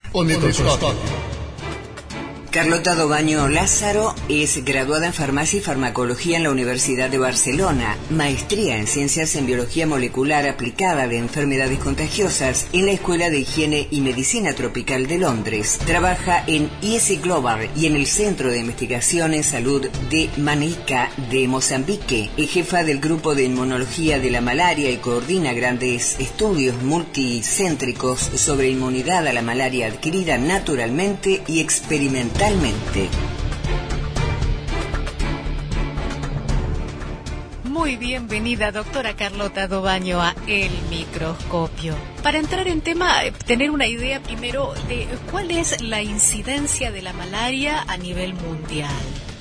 Carlota Dobaño Lázaro es graduada en Farmacia y Farmacología en la Universidad de Barcelona, maestría en Ciencias en Biología Molecular Aplicada de Enfermedades Contagiosas en la Escuela de Higiene y Medicina Tropical de Londres. Trabaja en IESI Global y en el Centro de Investigación en Salud de Manica de Mozambique. Es jefa del Grupo de Inmunología de la Malaria y coordina grandes estudios multicéntricos sobre inmunidad a la malaria adquirida naturalmente y experimentalmente. Muy bienvenida, doctora Carlota Dobaño, a El Microscopio. Para entrar en tema, tener una idea primero de cuál es la incidencia de la malaria a nivel mundial.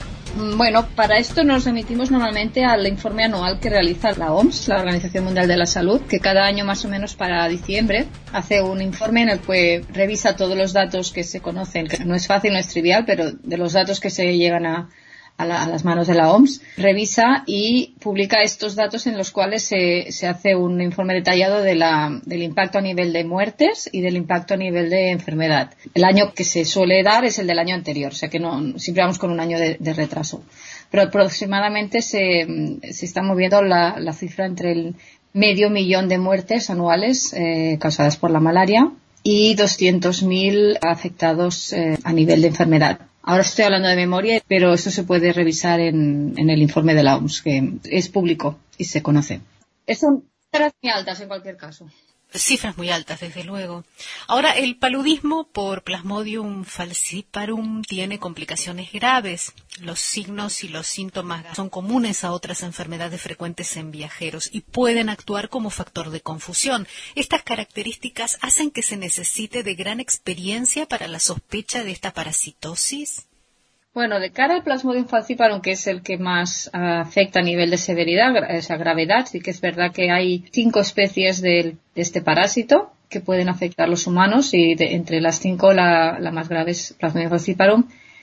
Bueno, para esto nos remitimos normalmente al informe anual que realiza la OMS, la Organización Mundial de la Salud, que cada año más o menos para diciembre hace un informe en el que revisa todos los datos que se conocen, que no es fácil, no es trivial, pero de los datos que se llegan a las manos de la OMS, revisa y publica estos datos en los cuales se hace un informe detallado del impacto a nivel de muertes y del impacto a nivel de enfermedad. El año que se suele dar es el del año anterior, o sea que no siempre vamos con un año de retraso. Pero aproximadamente se está moviendo la cifra entre el 500.000 de muertes anuales causadas por la malaria y 200.000 afectados a nivel de enfermedad. Ahora estoy hablando de memoria, pero esto se puede revisar en el informe de la OMS, que es público y se conoce. Son cifras muy altas en cualquier caso. Cifras muy altas, desde luego. Ahora, el paludismo por Plasmodium falciparum tiene complicaciones graves. Los signos y los síntomas son comunes a otras enfermedades frecuentes en viajeros y pueden actuar como factor de confusión. Estas características hacen que se necesite de gran experiencia para la sospecha de esta parasitosis. Bueno, de cara al Plasmodium falciparum, que es el que más afecta a nivel de severidad, esa gravedad, sí que es verdad que hay 5 especies de este parásito que pueden afectar a los humanos y entre las 5 la más grave es Plasmodium falciparum,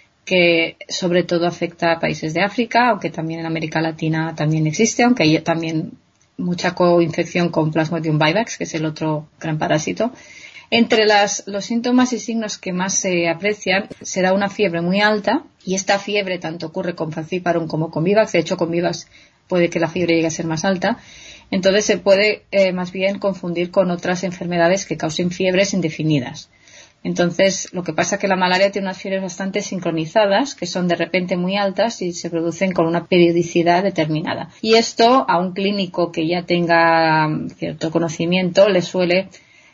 que sobre todo afecta a países de África, aunque también en América Latina también existe, aunque hay también mucha coinfección con Plasmodium vivax, que es el otro gran parásito. Entre los síntomas y signos que más se aprecian se da una fiebre muy alta, y esta fiebre tanto ocurre con falciparum como con vivax. De hecho, con vivax puede que la fiebre llegue a ser más alta. Entonces se puede más bien confundir con otras enfermedades que causen fiebres indefinidas. Entonces, lo que pasa es que la malaria tiene unas fiebres bastante sincronizadas, que son de repente muy altas y se producen con una periodicidad determinada. Y esto a un clínico que ya tenga cierto conocimiento le suele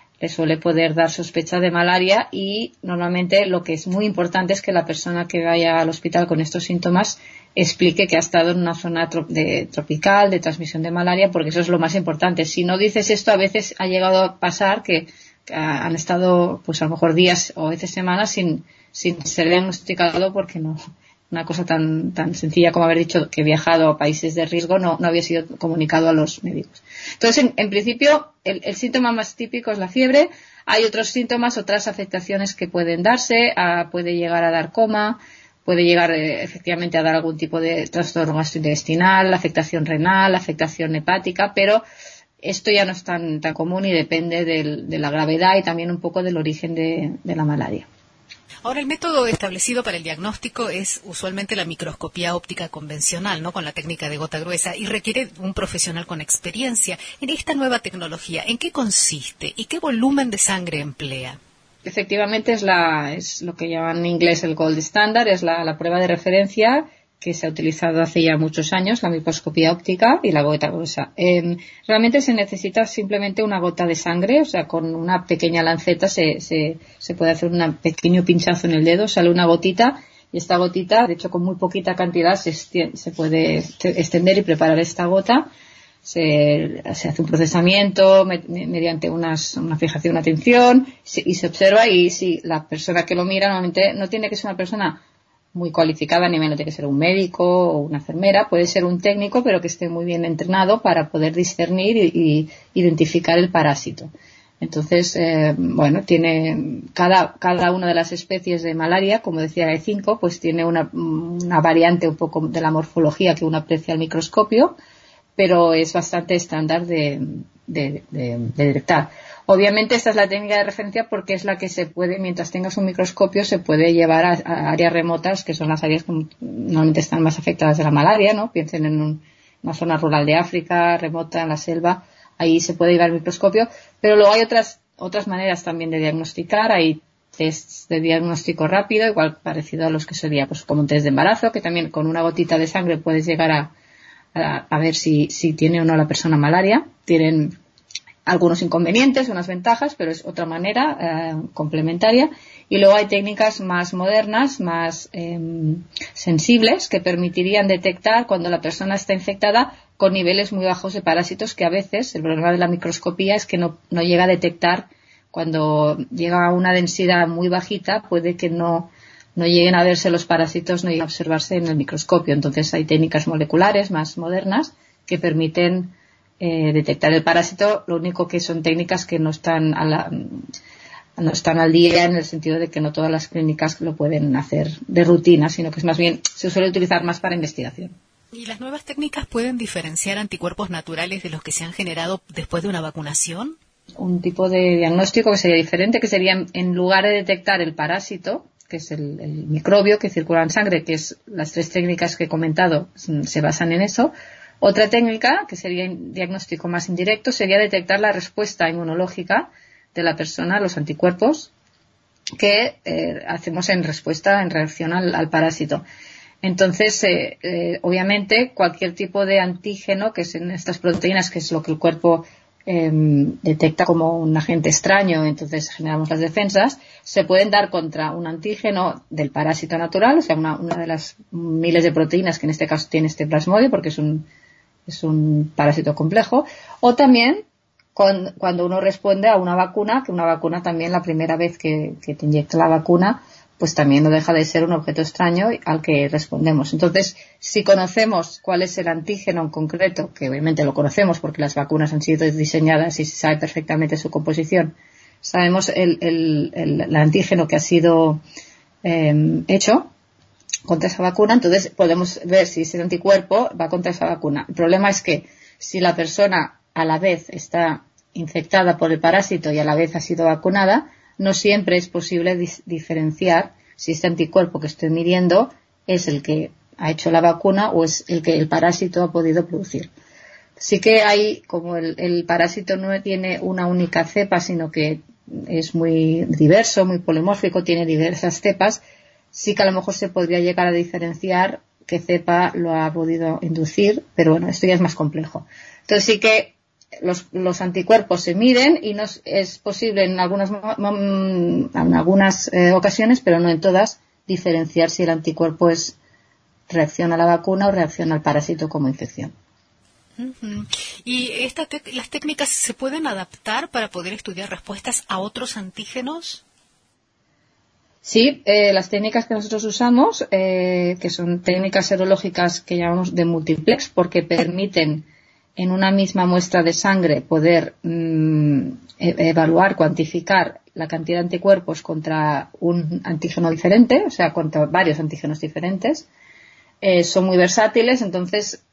poder dar sospecha de malaria, y normalmente lo que es muy importante es que la persona que vaya al hospital con estos síntomas explique que ha estado en una zona tropical de transmisión de malaria, porque eso es lo más importante. Si no dices esto, a veces ha llegado a pasar que han estado pues a lo mejor días o a veces semanas sin ser diagnosticado, porque no, una cosa tan sencilla como haber dicho que he viajado a países de riesgo no había sido comunicado a los médicos. Entonces, en principio, el síntoma más típico es la fiebre. Hay otros síntomas, otras afectaciones que pueden darse, puede llegar a dar coma, puede llegar efectivamente a dar algún tipo de trastorno gastrointestinal, afectación renal, afectación hepática, pero esto ya no es tan común y depende de la gravedad y también un poco del origen de la malaria. Ahora, el método establecido para el diagnóstico es usualmente la microscopía óptica convencional, ¿no?, con la técnica de gota gruesa, y requiere un profesional con experiencia. En esta nueva tecnología, ¿en qué consiste y qué volumen de sangre emplea? Efectivamente es lo que llaman en inglés el gold standard, es la prueba de referencia que se ha utilizado hace ya muchos años, la microscopía óptica y la gota gruesa. Realmente se necesita simplemente una gota de sangre, o sea, con una pequeña lanceta se puede hacer un pequeño pinchazo en el dedo, sale una gotita, y esta gotita, de hecho con muy poquita cantidad, se puede extender y preparar esta gota. Se hace un procesamiento mediante una fijación, una tinción, y se observa, y si la persona que lo mira, normalmente no tiene que ser una persona muy cualificada, ni menos tiene que ser un médico o una enfermera, puede ser un técnico, pero que esté muy bien entrenado para poder discernir y identificar el parásito. Entonces, tiene cada una de las especies de malaria, como decía, hay 5, pues tiene una variante un poco de la morfología que uno aprecia al microscopio, pero es bastante estándar de detectar. Obviamente esta es la técnica de referencia porque es la que se puede, mientras tengas un microscopio, se puede llevar a áreas remotas, que son las áreas que normalmente están más afectadas de la malaria, ¿no? Piensen en una zona rural de África, remota, en la selva, ahí se puede llevar el microscopio, pero luego hay otras maneras también de diagnosticar. Hay tests de diagnóstico rápido, igual parecido a los que sería pues como un test de embarazo, que también con una gotita de sangre puedes llegar a ver si tiene o no la persona malaria. Tienen algunos inconvenientes, unas ventajas, pero es otra manera complementaria. Y luego hay técnicas más modernas, más sensibles, que permitirían detectar cuando la persona está infectada con niveles muy bajos de parásitos, que a veces el problema de la microscopía es que no llega a detectar. Cuando llega a una densidad muy bajita, puede que no lleguen a verse los parásitos, no lleguen a observarse en el microscopio. Entonces hay técnicas moleculares más modernas que permiten detectar el parásito. Lo único que son técnicas que no están al día, en el sentido de que no todas las clínicas lo pueden hacer de rutina, sino que es más bien, se suele utilizar más para investigación. ¿Y las nuevas técnicas pueden diferenciar anticuerpos naturales de los que se han generado después de una vacunación? Un tipo de diagnóstico que sería diferente, que sería, en lugar de detectar el parásito, que es el microbio que circula en sangre, que es las 3 técnicas que he comentado, se basan en eso. Otra técnica, que sería un diagnóstico más indirecto, sería detectar la respuesta inmunológica de la persona, los anticuerpos, que hacemos en reacción al parásito. Entonces, obviamente, cualquier tipo de antígeno, que es en estas proteínas, que es lo que el cuerpo detecta como un agente extraño, entonces generamos las defensas, se pueden dar contra un antígeno del parásito natural, o sea, una de las miles de proteínas que en este caso tiene este plasmodio, porque es un parásito complejo, o también cuando uno responde a una vacuna, que una vacuna también, la primera vez que te inyecta la vacuna, pues también no deja de ser un objeto extraño al que respondemos. Entonces, si conocemos cuál es el antígeno en concreto, que obviamente lo conocemos porque las vacunas han sido diseñadas y se sabe perfectamente su composición, sabemos el antígeno que ha sido hecho contra esa vacuna, entonces podemos ver si ese anticuerpo va contra esa vacuna. El problema es que si la persona a la vez está infectada por el parásito y a la vez ha sido vacunada, no siempre es posible diferenciar si este anticuerpo que estoy midiendo es el que ha hecho la vacuna o es el que el parásito ha podido producir. Sí que hay, como el parásito no tiene una única cepa, sino que es muy diverso, muy polimórfico, tiene diversas cepas, sí que a lo mejor se podría llegar a diferenciar qué cepa lo ha podido inducir, pero bueno, esto ya es más complejo. Entonces sí que los anticuerpos se miden y es posible en algunas ocasiones, pero no en todas, diferenciar si el anticuerpo reacciona a la vacuna o reacciona al parásito como infección. Uh-huh. ¿Y las técnicas se pueden adaptar para poder estudiar respuestas a otros antígenos? Sí, las técnicas que nosotros usamos, que son técnicas serológicas que llamamos de multiplex, porque permiten en una misma muestra de sangre poder evaluar, cuantificar la cantidad de anticuerpos contra un antígeno diferente, o sea, contra varios antígenos diferentes. Son muy versátiles, entonces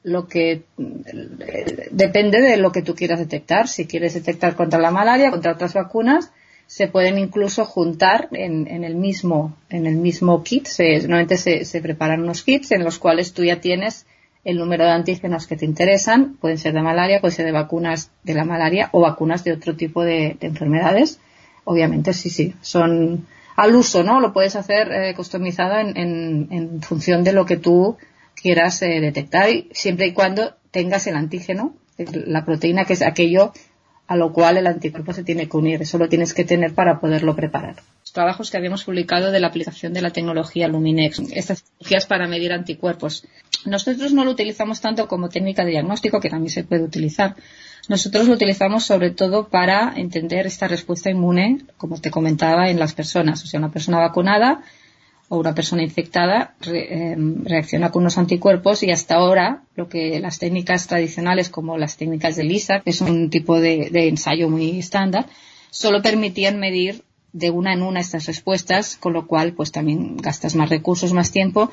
depende de lo que tú quieras detectar. Si quieres detectar contra la malaria, contra otras vacunas, se pueden incluso juntar en el mismo kit. Normalmente se preparan unos kits en los cuales tú ya tienes el número de antígenos que te interesan. Pueden ser de malaria, pueden ser de vacunas de la malaria o vacunas de otro tipo de enfermedades. Obviamente sí, son al uso, ¿no? Lo puedes hacer customizado en función de lo que tú quieras detectar, siempre y cuando tengas el antígeno, la proteína, que es aquello a lo cual el anticuerpo se tiene que unir. Eso lo tienes que tener para poderlo preparar. Los trabajos que habíamos publicado de la aplicación de la tecnología Luminex, estas tecnologías para medir anticuerpos. Nosotros no lo utilizamos tanto como técnica de diagnóstico, que también se puede utilizar. Nosotros lo utilizamos sobre todo para entender esta respuesta inmune, como te comentaba, en las personas. O sea, una persona vacunada o una persona infectada reacciona con unos anticuerpos, y hasta ahora las técnicas tradicionales, como las técnicas de ELISA, que es un tipo de ensayo muy estándar, solo permitían medir de una en una estas respuestas, con lo cual pues también gastas más recursos, más tiempo,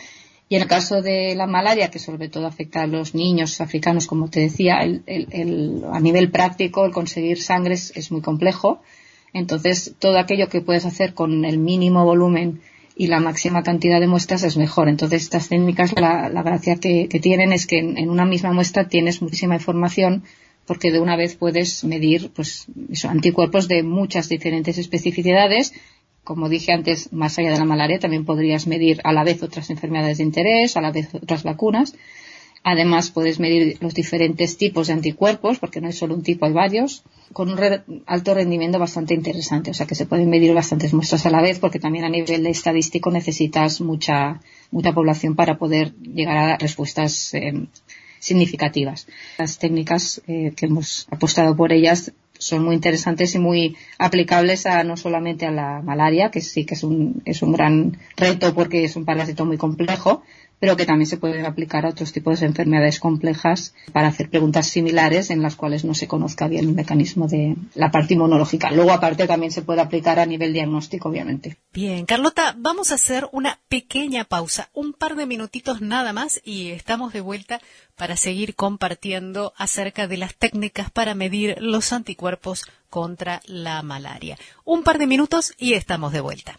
Y en el caso de la malaria, que sobre todo afecta a los niños africanos, como te decía, a nivel práctico el conseguir sangre es muy complejo. Entonces, todo aquello que puedes hacer con el mínimo volumen y la máxima cantidad de muestras es mejor. Entonces, estas técnicas, la gracia que tienen es que en una misma muestra tienes muchísima información, porque de una vez puedes medir pues anticuerpos de muchas diferentes especificidades. Como dije antes, más allá de la malaria, también podrías medir a la vez otras enfermedades de interés, a la vez otras vacunas. Además, puedes medir los diferentes tipos de anticuerpos, porque no hay solo un tipo, hay varios, con un alto rendimiento bastante interesante. O sea, que se pueden medir bastantes muestras a la vez, porque también a nivel estadístico necesitas mucha población para poder llegar a respuestas significativas. Las técnicas que hemos apostado por ellas son muy interesantes y muy aplicables no solamente a la malaria, que sí que es un gran reto porque es un parásito muy complejo, pero que también se puede aplicar a otros tipos de enfermedades complejas para hacer preguntas similares en las cuales no se conozca bien el mecanismo de la parte inmunológica. Luego, aparte, también se puede aplicar a nivel diagnóstico, obviamente. Bien, Carlota, vamos a hacer una pequeña pausa, un par de minutitos nada más, y estamos de vuelta para seguir compartiendo acerca de las técnicas para medir los anticuerpos contra la malaria. Un par de minutos y estamos de vuelta.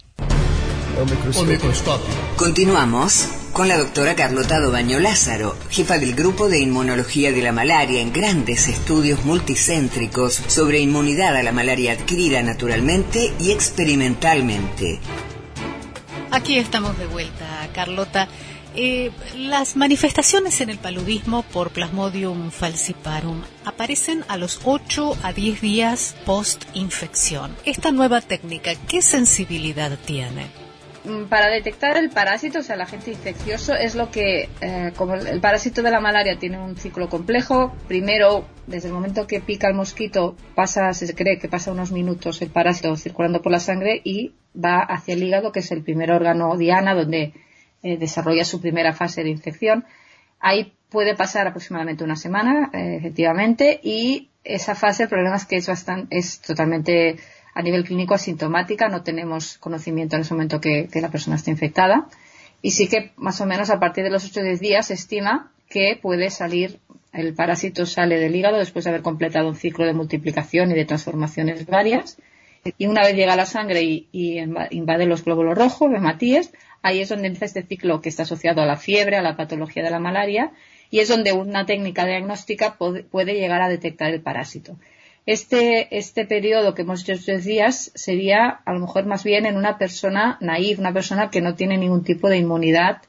Continuamos con la doctora Carlota Dobaño Lázaro, jefa del Grupo de Inmunología de la Malaria en grandes estudios multicéntricos sobre inmunidad a la malaria adquirida naturalmente y experimentalmente. Aquí estamos de vuelta, Carlota. Las manifestaciones en el paludismo por Plasmodium falciparum aparecen a los 8 a 10 días post-infección. Esta nueva técnica, ¿qué sensibilidad tiene? Para detectar el parásito, o sea, el agente infeccioso, es lo que, como el parásito de la malaria tiene un ciclo complejo, primero, desde el momento que pica el mosquito, se cree que pasa unos minutos el parásito circulando por la sangre y va hacia el hígado, que es el primer órgano diana donde desarrolla su primera fase de infección. Ahí puede pasar aproximadamente una semana, efectivamente, y esa fase, el problema es que es totalmente a nivel clínico asintomática, no tenemos conocimiento en ese momento que la persona está infectada, y sí que más o menos a partir de los 8 o 10 días se estima que puede salir, el parásito sale del hígado después de haber completado un ciclo de multiplicación y de transformaciones varias, y una vez llega a la sangre y invade los glóbulos rojos, hematíes, ahí es donde empieza este ciclo que está asociado a la fiebre, a la patología de la malaria, y es donde una técnica diagnóstica puede llegar a detectar el parásito. Este periodo que hemos hecho 8 días sería a lo mejor más bien en una persona naïve, una persona que no tiene ningún tipo de inmunidad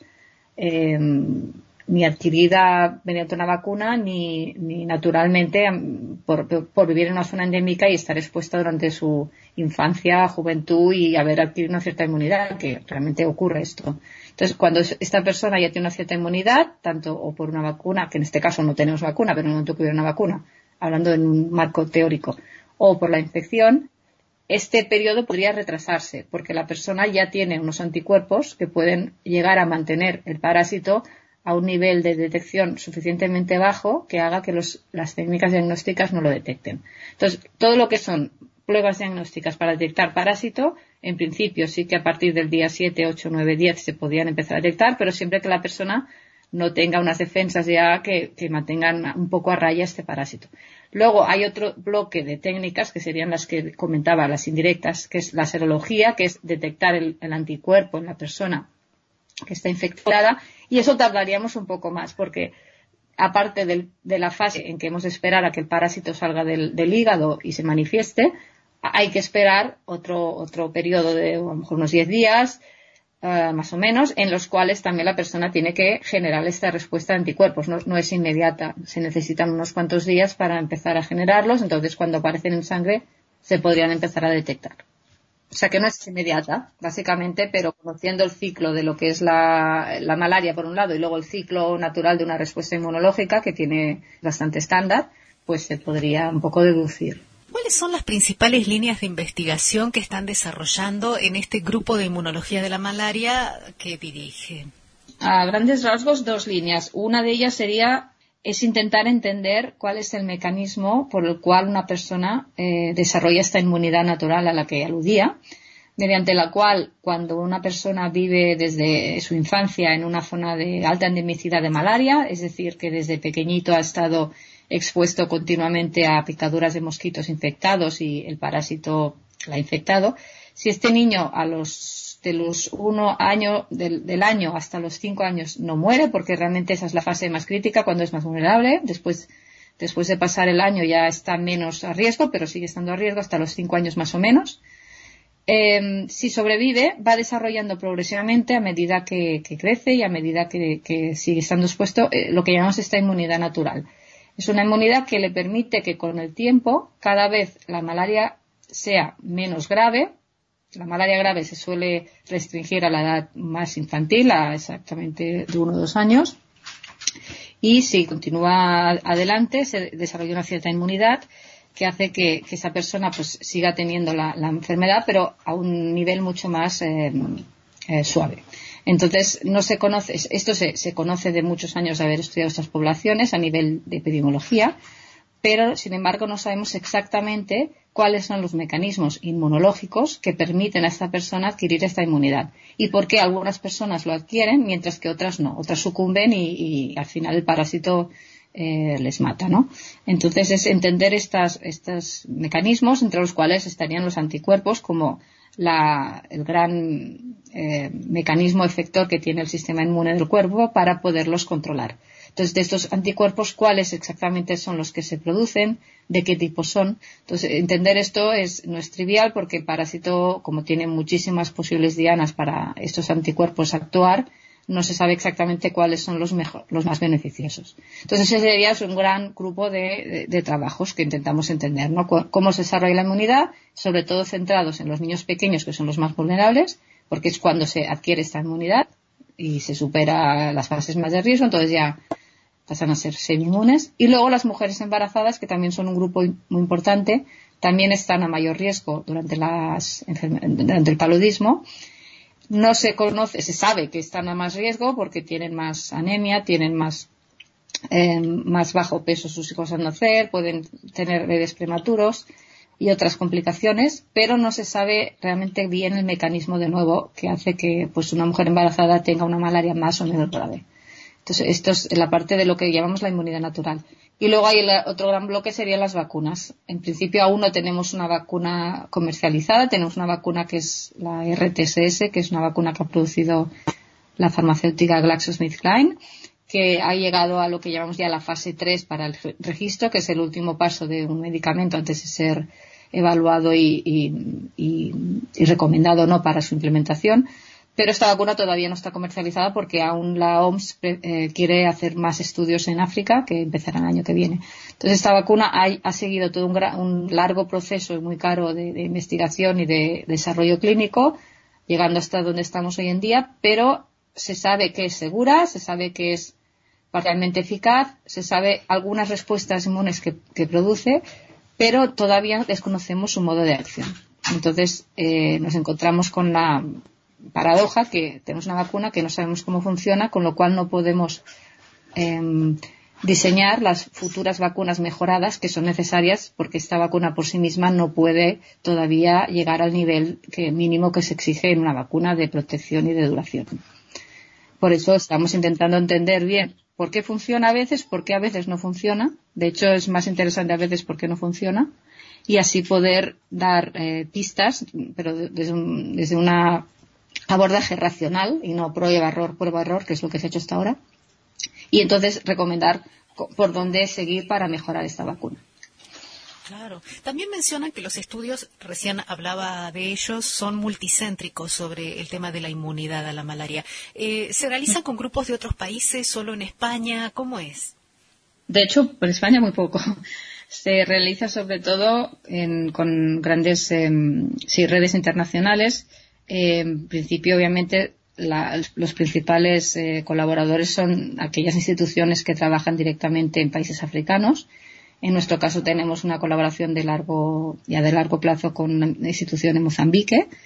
ni adquirida mediante una vacuna ni naturalmente por vivir en una zona endémica y estar expuesta durante su infancia, juventud y haber adquirido una cierta inmunidad, que realmente ocurre esto. Entonces, cuando esta persona ya tiene una cierta inmunidad, tanto o por una vacuna, que en este caso no tenemos vacuna, pero en el momento que hubiera una vacuna, hablando en un marco teórico, o por la infección, este periodo podría retrasarse porque la persona ya tiene unos anticuerpos que pueden llegar a mantener el parásito a un nivel de detección suficientemente bajo que haga que las técnicas diagnósticas no lo detecten. Entonces, todo lo que son pruebas diagnósticas para detectar parásito, en principio sí que a partir del día 7, 8, 9, 10 se podrían empezar a detectar, pero siempre que la persona no tenga unas defensas ya que mantengan un poco a raya este parásito. Luego hay otro bloque de técnicas que serían las que comentaba, las indirectas, que es la serología, que es detectar el anticuerpo en la persona que está infectada, y eso tardaríamos un poco más porque aparte de la fase en que hemos de esperar a que el parásito salga del hígado y se manifieste, hay que esperar otro periodo de a lo mejor unos 10 días, más o menos, en los cuales también la persona tiene que generar esta respuesta de anticuerpos. No es inmediata, se necesitan unos cuantos días para empezar a generarlos, entonces cuando aparecen en sangre se podrían empezar a detectar. O sea que no es inmediata, básicamente, pero conociendo el ciclo de lo que es la malaria por un lado y luego el ciclo natural de una respuesta inmunológica que tiene bastante estándar, pues se podría un poco deducir. ¿Cuáles son las principales líneas de investigación que están desarrollando en este grupo de inmunología de la malaria que dirige? A grandes rasgos, 2 líneas. Una de ellas es intentar entender cuál es el mecanismo por el cual una persona desarrolla esta inmunidad natural a la que aludía. mediante la cual cuando una persona vive desde su infancia en una zona de alta endemicidad de malaria, es decir, que desde pequeñito ha estado expuesto continuamente a picaduras de mosquitos infectados y el parásito la ha infectado, si este niño de los 1 año del año hasta los 5 años no muere, porque realmente esa es la fase más crítica cuando es más vulnerable, después de pasar el año ya está menos a riesgo, pero sigue estando a riesgo hasta los 5 años más o menos. Si sobrevive, va desarrollando progresivamente a medida que crece y a medida que sigue estando expuesto lo que llamamos esta inmunidad natural. Es una inmunidad que le permite que con el tiempo cada vez la malaria sea menos grave. La malaria grave se suele restringir a la edad más infantil, a exactamente de 1 o 2 años. Y si continúa adelante, se desarrolla una cierta inmunidad que hace que esa persona pues siga teniendo la enfermedad, pero a un nivel mucho más suave. Entonces, no se conoce, esto se conoce de muchos años de haber estudiado estas poblaciones a nivel de epidemiología, pero sin embargo no sabemos exactamente cuáles son los mecanismos inmunológicos que permiten a esta persona adquirir esta inmunidad y por qué algunas personas lo adquieren mientras que otras no, otras sucumben y al final el parásito les mata, ¿no? Entonces es entender estos mecanismos entre los cuales estarían los anticuerpos como el gran mecanismo efector que tiene el sistema inmune del cuerpo para poderlos controlar. Entonces, de estos anticuerpos, ¿cuáles exactamente son los que se producen? ¿De qué tipo son? Entonces, entender esto no es trivial porque el parásito, como tiene muchísimas posibles dianas para estos anticuerpos actuar, no se sabe exactamente cuáles son los más beneficiosos. Entonces, ese sería un gran grupo de trabajos que intentamos entender, ¿no? Cómo se desarrolla la inmunidad, sobre todo centrados en los niños pequeños, que son los más vulnerables, porque es cuando se adquiere esta inmunidad y se supera las fases más de riesgo, entonces ya pasan a ser semi-inmunes. Y luego las mujeres embarazadas, que también son un grupo muy importante, también están a mayor riesgo durante el paludismo. No se conoce, se sabe que están a más riesgo porque tienen más anemia, tienen más bajo peso sus hijos al nacer, pueden tener bebés prematuros y otras complicaciones, pero no se sabe realmente bien el mecanismo de nuevo que hace que pues una mujer embarazada tenga una malaria más o menos grave. Entonces, esto es la parte de lo que llamamos la inmunidad natural. Y luego hay otro gran bloque serían las vacunas. En principio aún no tenemos una vacuna comercializada, tenemos una vacuna que es la RTSS, que es una vacuna que ha producido la farmacéutica GlaxoSmithKline, que ha llegado a lo que llamamos ya la fase 3 para el registro, que es el último paso de un medicamento antes de ser evaluado y recomendado no para su implementación. Pero esta vacuna todavía no está comercializada porque aún la OMS quiere hacer más estudios en África que empezarán el año que viene. Entonces esta vacuna ha seguido todo un largo proceso y muy caro de investigación y de desarrollo clínico, llegando hasta donde estamos hoy en día, pero se sabe que es segura, se sabe que es parcialmente eficaz, se sabe algunas respuestas inmunes que produce, pero todavía desconocemos su modo de acción. Entonces nos encontramos con la paradoja que tenemos una vacuna que no sabemos cómo funciona, con lo cual no podemos diseñar las futuras vacunas mejoradas que son necesarias porque esta vacuna por sí misma no puede todavía llegar al nivel mínimo que se exige en una vacuna de protección y de duración. Por eso estamos intentando entender bien por qué funciona a veces, por qué a veces no funciona. De hecho, es más interesante a veces por qué no funciona y así poder dar pistas, pero desde una abordaje racional y no prueba-error, que es lo que se ha hecho hasta ahora, y entonces recomendar por dónde seguir para mejorar esta vacuna. Claro. También mencionan que los estudios, recién hablaba de ellos, son multicéntricos sobre el tema de la inmunidad a la malaria. ¿Se realizan con grupos de otros países, solo en España? ¿Cómo es? De hecho, en España muy poco. Se realiza sobre todo con grandes redes internacionales. En principio, obviamente, los principales colaboradores son aquellas instituciones que trabajan directamente en países africanos. En nuestro caso tenemos una colaboración de largo plazo con una institución en Mozambique,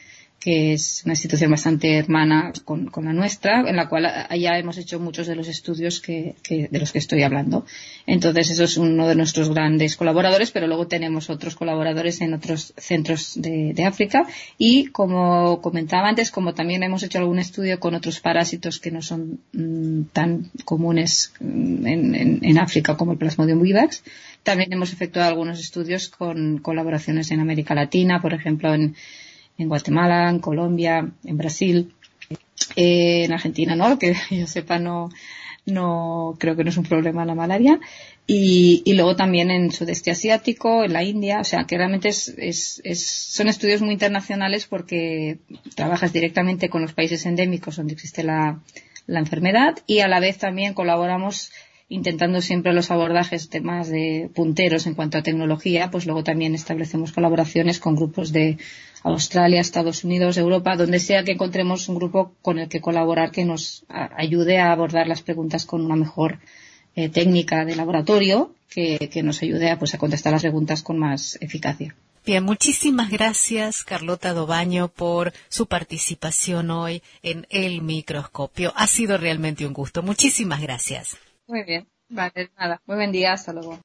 que es una institución bastante hermana con la nuestra, en la cual ya hemos hecho muchos de los estudios de los que estoy hablando. Entonces, eso es uno de nuestros grandes colaboradores, pero luego tenemos otros colaboradores en otros centros de África. Y, como comentaba antes, como también hemos hecho algún estudio con otros parásitos que no son tan comunes en África como el Plasmodium vivax, también hemos efectuado algunos estudios con colaboraciones en América Latina, por ejemplo, en Guatemala, en Colombia, en Brasil, en Argentina, ¿no? Que yo sepa, no creo que no es un problema la malaria. Y luego también en Sudeste Asiático, en la India, o sea, que realmente son estudios muy internacionales porque trabajas directamente con los países endémicos donde existe la enfermedad, y a la vez también colaboramos intentando siempre los abordajes temas de punteros en cuanto a tecnología. Pues luego también establecemos colaboraciones con grupos de Australia, Estados Unidos, Europa, donde sea que encontremos un grupo con el que colaborar que nos ayude a abordar las preguntas con una mejor técnica de laboratorio que nos ayude a contestar las preguntas con más eficacia. Bien, muchísimas gracias, Carlota D'Obaño, por su participación hoy en El Microscopio. Ha sido realmente un gusto. Muchísimas gracias. Muy bien. Vale, nada. Muy buen día. Hasta luego.